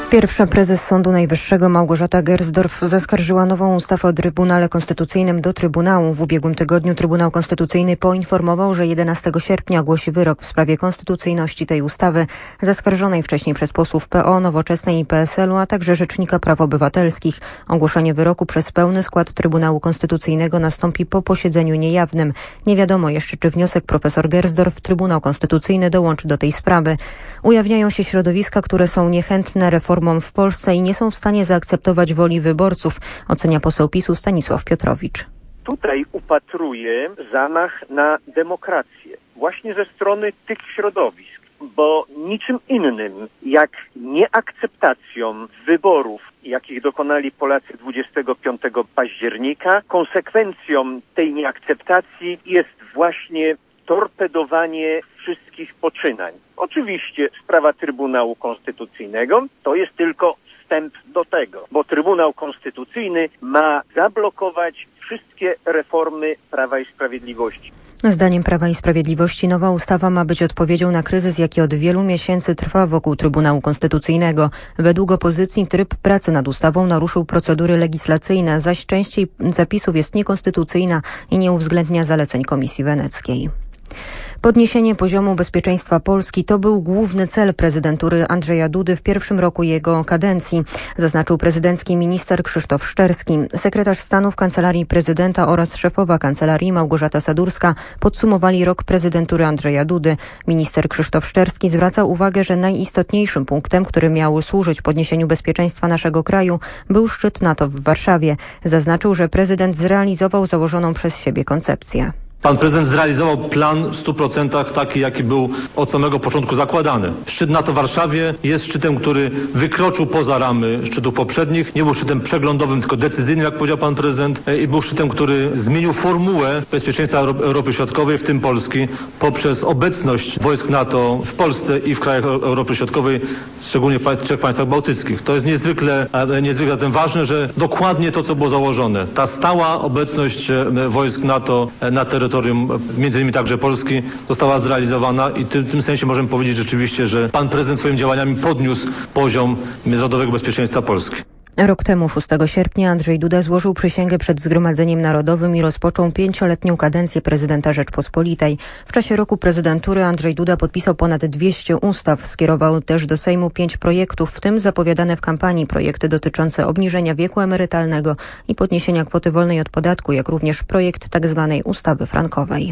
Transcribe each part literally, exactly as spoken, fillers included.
Pierwsza prezes Sądu Najwyższego Małgorzata Gersdorf zaskarżyła nową ustawę o Trybunale Konstytucyjnym do Trybunału. W ubiegłym tygodniu Trybunał Konstytucyjny poinformował, że jedenastego sierpnia ogłosi wyrok w sprawie konstytucyjności tej ustawy, zaskarżonej wcześniej przez posłów P O, Nowoczesnej i P S L u, a także Rzecznika Praw Obywatelskich. Ogłoszenie wyroku przez pełny skład Trybunału Konstytucyjnego nastąpi po posiedzeniu niejawnym. Nie wiadomo jeszcze, czy wniosek profesor Gersdorf Trybunał Konstytucyjny dołączy do tej sprawy. Ujawniają się środowiska, które są niechętne reformom w Polsce i nie są w stanie zaakceptować woli wyborców, ocenia poseł PiS-u Stanisław Piotrowicz. Tutaj upatruję zamach na demokrację właśnie ze strony tych środowisk, bo niczym innym jak nieakceptacją wyborów, jakich dokonali Polacy dwudziestego piątego października, konsekwencją tej nieakceptacji jest właśnie torpedowanie wszystkich poczynań. Oczywiście sprawa Trybunału Konstytucyjnego to jest tylko wstęp do tego, bo Trybunał Konstytucyjny ma zablokować wszystkie reformy Prawa i Sprawiedliwości. Zdaniem Prawa i Sprawiedliwości nowa ustawa ma być odpowiedzią na kryzys, jaki od wielu miesięcy trwa wokół Trybunału Konstytucyjnego. Według opozycji tryb pracy nad ustawą naruszył procedury legislacyjne, zaś część jej zapisów jest niekonstytucyjna i nie uwzględnia zaleceń Komisji Weneckiej. Podniesienie poziomu bezpieczeństwa Polski to był główny cel prezydentury Andrzeja Dudy w pierwszym roku jego kadencji, zaznaczył prezydencki minister Krzysztof Szczerski. Sekretarz stanu w Kancelarii Prezydenta oraz szefowa kancelarii Małgorzata Sadurska podsumowali rok prezydentury Andrzeja Dudy. Minister Krzysztof Szczerski zwracał uwagę, że najistotniejszym punktem, który miał służyć podniesieniu bezpieczeństwa naszego kraju, był szczyt NATO w Warszawie. Zaznaczył, że prezydent zrealizował założoną przez siebie koncepcję. Pan prezydent zrealizował plan w stu procentach taki, jaki był od samego początku zakładany. Szczyt NATO w Warszawie jest szczytem, który wykroczył poza ramy szczytów poprzednich. Nie był szczytem przeglądowym, tylko decyzyjnym, jak powiedział pan prezydent. I był szczytem, który zmienił formułę bezpieczeństwa Europy Środkowej, w tym Polski, poprzez obecność wojsk NATO w Polsce i w krajach Europy Środkowej, szczególnie w trzech państwach bałtyckich. To jest niezwykle, niezwykle zatem ważne, że dokładnie to, co było założone, ta stała obecność wojsk NATO na terytorium między innymi także Polski, została zrealizowana i w tym sensie możemy powiedzieć rzeczywiście, że pan prezydent swoimi działaniami podniósł poziom międzynarodowego bezpieczeństwa Polski. Rok temu, szóstego sierpnia, Andrzej Duda złożył przysięgę przed Zgromadzeniem Narodowym i rozpoczął pięcioletnią kadencję prezydenta Rzeczpospolitej. W czasie roku prezydentury Andrzej Duda podpisał ponad dwieście ustaw. Skierował też do Sejmu pięć projektów, w tym zapowiadane w kampanii projekty dotyczące obniżenia wieku emerytalnego i podniesienia kwoty wolnej od podatku, jak również projekt tzw. ustawy frankowej.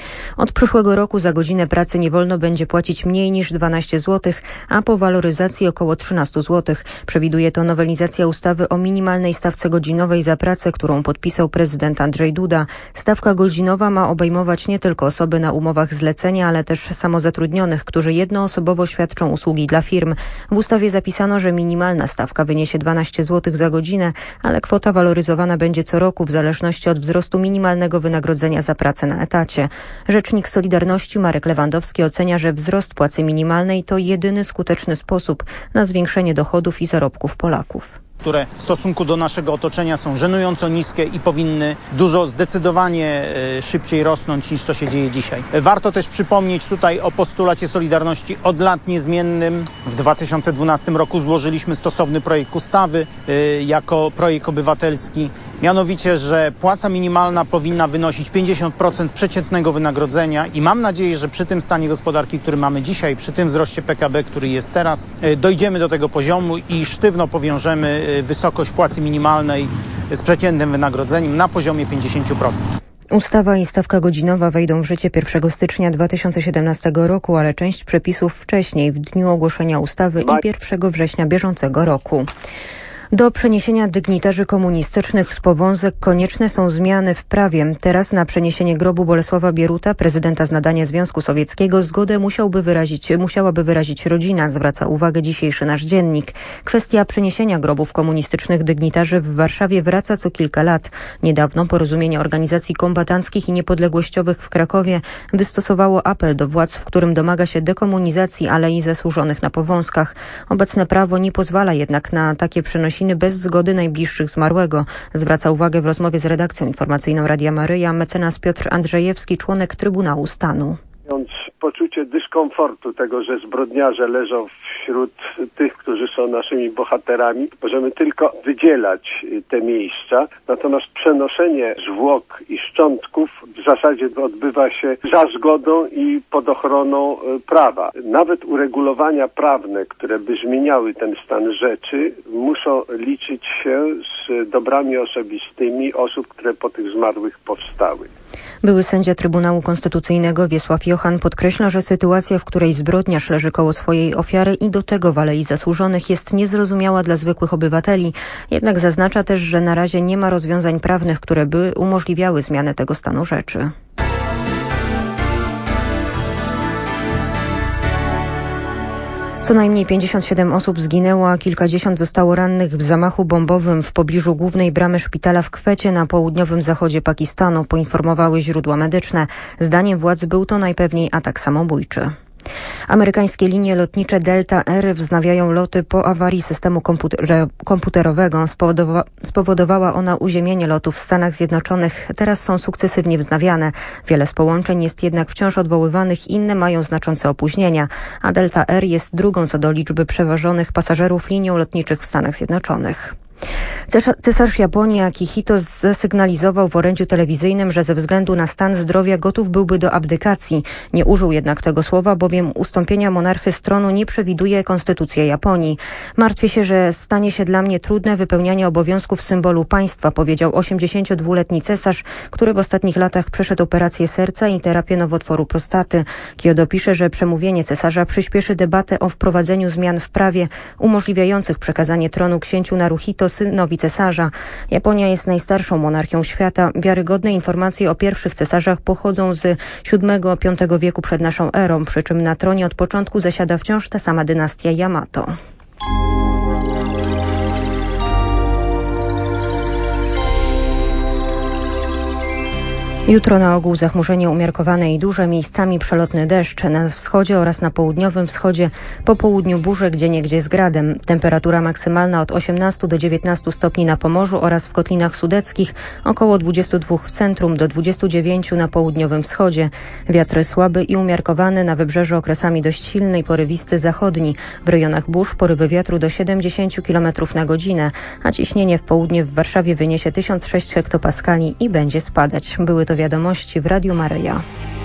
Od przyszłego roku za godzinę pracy nie wolno będzie płacić mniej niż dwanaście złotych, a po waloryzacji około trzynaście złotych. Przewiduje to nowelizacja ustawy o minimalnej stawce godzinowej za pracę, którą podpisał prezydent Andrzej Duda. Stawka godzinowa ma obejmować nie tylko osoby na umowach zlecenia, ale też samozatrudnionych, którzy jednoosobowo świadczą usługi dla firm. W ustawie zapisano, że minimalna stawka wyniesie dwanaście złotych za godzinę, ale kwota waloryzowana będzie co roku w zależności od wzrostu minimalnego wynagrodzenia za pracę na etacie. Rzecznik Solidarności Marek Lewandowski ocenia, że wzrost płacy minimalnej to jedyny skuteczny sposób na zwiększenie dochodów i zarobków Polaków, które w stosunku do naszego otoczenia są żenująco niskie i powinny dużo zdecydowanie szybciej rosnąć niż to się dzieje dzisiaj. Warto też przypomnieć tutaj o postulacie Solidarności od lat niezmiennym. W dwa tysiące dwunastym roku złożyliśmy stosowny projekt ustawy jako projekt obywatelski. Mianowicie, że płaca minimalna powinna wynosić pięćdziesiąt procent przeciętnego wynagrodzenia i mam nadzieję, że przy tym stanie gospodarki, który mamy dzisiaj, przy tym wzroście P K B, który jest teraz, dojdziemy do tego poziomu i sztywno powiążemy wysokość płacy minimalnej z przeciętnym wynagrodzeniem na poziomie pięćdziesiąt procent. Ustawa i stawka godzinowa wejdą w życie pierwszego stycznia dwa tysiące siedemnastego roku, ale część przepisów wcześniej, w dniu ogłoszenia ustawy i pierwszego września bieżącego roku. Do przeniesienia dygnitarzy komunistycznych z Powązek konieczne są zmiany w prawie. Teraz na przeniesienie grobu Bolesława Bieruta, prezydenta z nadania Związku Sowieckiego, zgodę musiałby wyrazić, musiałaby wyrazić rodzina, zwraca uwagę dzisiejszy nasz dziennik. Kwestia przeniesienia grobów komunistycznych dygnitarzy w Warszawie wraca co kilka lat. Niedawno Porozumienie Organizacji Kombatanckich i Niepodległościowych w Krakowie wystosowało apel do władz, w którym domaga się dekomunizacji alei zasłużonych na Powązkach. Obecne prawo nie pozwala jednak na takie przenosiny bez zgody najbliższych zmarłego. Zwraca uwagę w rozmowie z redakcją informacyjną Radia Maryja mecenas Piotr Andrzejewski, członek Trybunału Stanu. poczucie dyskomfortu tego, że zbrodniarze leżą wśród tych, którzy są naszymi bohaterami. Możemy tylko wydzielać te miejsca, natomiast przenoszenie zwłok i szczątków w zasadzie odbywa się za zgodą i pod ochroną prawa. Nawet uregulowania prawne, które by zmieniały ten stan rzeczy, muszą liczyć się z dobrami osobistymi osób, które po tych zmarłych powstały. Były sędzia Trybunału Konstytucyjnego Wiesław Jochan podkreśla, że sytuacja, w której zbrodniarz leży koło swojej ofiary i do tego w Alei Zasłużonych, jest niezrozumiała dla zwykłych obywateli. Jednak zaznacza też, że na razie nie ma rozwiązań prawnych, które by umożliwiały zmianę tego stanu rzeczy. Co najmniej pięćdziesiąt siedem osób zginęło, a kilkadziesiąt zostało rannych w zamachu bombowym w pobliżu głównej bramy szpitala w Kwecie na południowym zachodzie Pakistanu, poinformowały źródła medyczne. Zdaniem władz był to najpewniej atak samobójczy. Amerykańskie linie lotnicze Delta Air wznawiają loty po awarii systemu komputer- komputerowego. Spowodowa- spowodowała ona uziemienie lotów w Stanach Zjednoczonych. Teraz są sukcesywnie wznawiane. Wiele z połączeń jest jednak wciąż odwoływanych, inne mają znaczące opóźnienia, a Delta Air jest drugą co do liczby przewożonych pasażerów linią lotniczych w Stanach Zjednoczonych. Cesarz Japonii Akihito zasygnalizował w orędziu telewizyjnym, że ze względu na stan zdrowia gotów byłby do abdykacji. Nie użył jednak tego słowa, bowiem ustąpienia monarchy z tronu nie przewiduje konstytucja Japonii. Martwię się, że stanie się dla mnie trudne wypełnianie obowiązków symbolu państwa, powiedział osiemdziesięciodwuletni cesarz, który w ostatnich latach przeszedł operację serca i terapię nowotworu prostaty. Kyodo pisze, że przemówienie cesarza przyspieszy debatę o wprowadzeniu zmian w prawie umożliwiających przekazanie tronu księciu Naruhito, synowi cesarza. Japonia jest najstarszą monarchią świata. Wiarygodne informacje o pierwszych cesarzach pochodzą z siódmego piątego wieku przed naszą erą, przy czym na tronie od początku zasiada wciąż ta sama dynastia Yamato. Jutro na ogół zachmurzenie umiarkowane i duże, miejscami przelotny deszcz. Na wschodzie oraz na południowym wschodzie po południu burze, gdzieniegdzie z gradem. Temperatura maksymalna od osiemnastu do dziewiętnastu stopni na Pomorzu oraz w Kotlinach Sudeckich, około dwudziestu dwóch w centrum do dwudziestu dziewięciu na południowym wschodzie. Wiatry słaby i umiarkowany, na wybrzeżu okresami dość silny i porywisty zachodni. W rejonach burz porywy wiatru do siedemdziesięciu kilometrów na godzinę, a ciśnienie w południe w Warszawie wyniesie tysiąc sześć hektopaskali i będzie spadać. Były to wiadomości w Radiu Maryja.